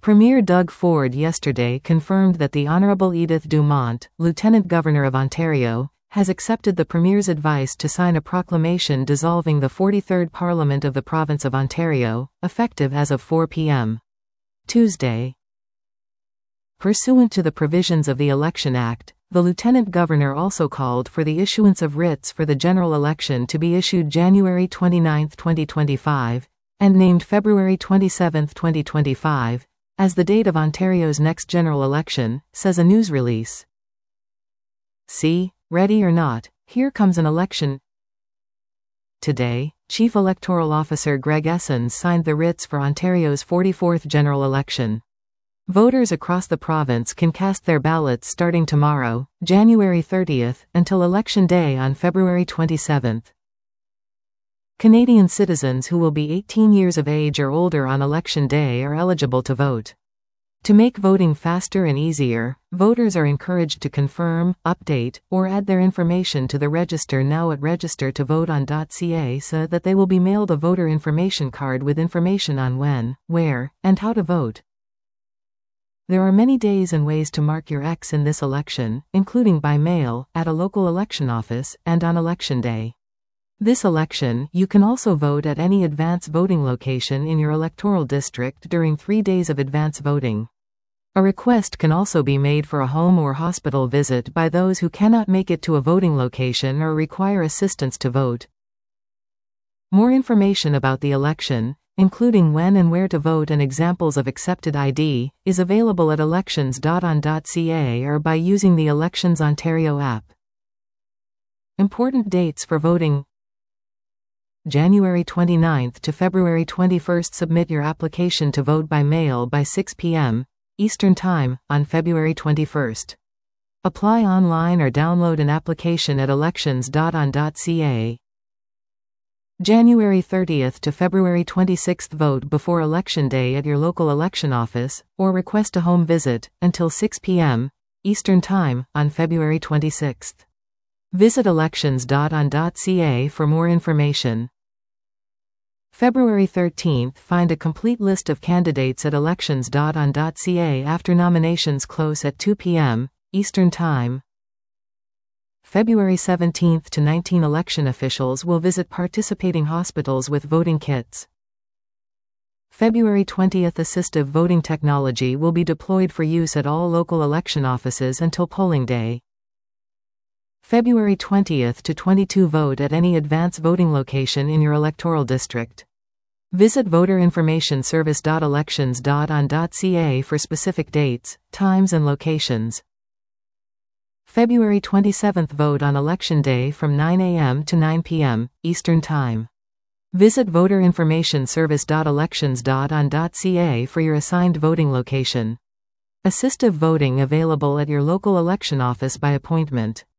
Premier Doug Ford yesterday confirmed that the Honourable Edith Dumont, Lieutenant Governor of Ontario, has accepted the Premier's advice to sign a proclamation dissolving the 43rd Parliament of the Province of Ontario, effective as of 4 p.m. Tuesday. Pursuant to the provisions of the Election Act, the Lieutenant Governor also called for the issuance of writs for the general election to be issued January 29, 2025, and named February 27, 2025, as the date of Ontario's next general election, says a news release. See, ready or not, here comes an election. Today, Chief Electoral Officer Greg Essens signed the writs for Ontario's 44th general election. Voters across the province can cast their ballots starting tomorrow, January 30th, until Election Day on February 27th. Canadian citizens who will be 18 years of age or older on Election Day are eligible to vote. To make voting faster and easier, voters are encouraged to confirm, update, or add their information to the register now at registertovoteon.ca so that they will be mailed a voter information card with information on when, where, and how to vote. There are many days and ways to mark your X in this election, including by mail, at a local election office, and on Election Day. This election, you can also vote at any advance voting location in your electoral district during 3 days of advance voting. A request can also be made for a home or hospital visit by those who cannot make it to a voting location or require assistance to vote. More information about the election, including when and where to vote and examples of accepted ID, is available at elections.on.ca or by using the Elections Ontario app. Important dates for voting: January 29th to February 21st. Submit your application to vote by mail by 6 p.m. Eastern Time, on February 21st. Apply online or download an application at elections.on.ca. January 30th to February 26th. Vote before Election Day at your local election office, or request a home visit, until 6 p.m. Eastern Time, on February 26th. Visit elections.on.ca for more information. February 13th. Find a complete list of candidates at elections.on.ca after nominations close at 2 p.m. Eastern Time. February 17th to 19. Election officials will visit participating hospitals with voting kits. February 20th. Assistive voting technology will be deployed for use at all local election offices until polling day. February 20th to 22. Vote at any advance voting location in your electoral district. Visit voterinformationservice.elections.on.ca for specific dates, times and locations. February 27th. Vote on Election Day from 9 a.m. to 9 p.m. Eastern Time. Visit voterinformationservice.elections.on.ca for your assigned voting location. Assistive voting available at your local election office by appointment.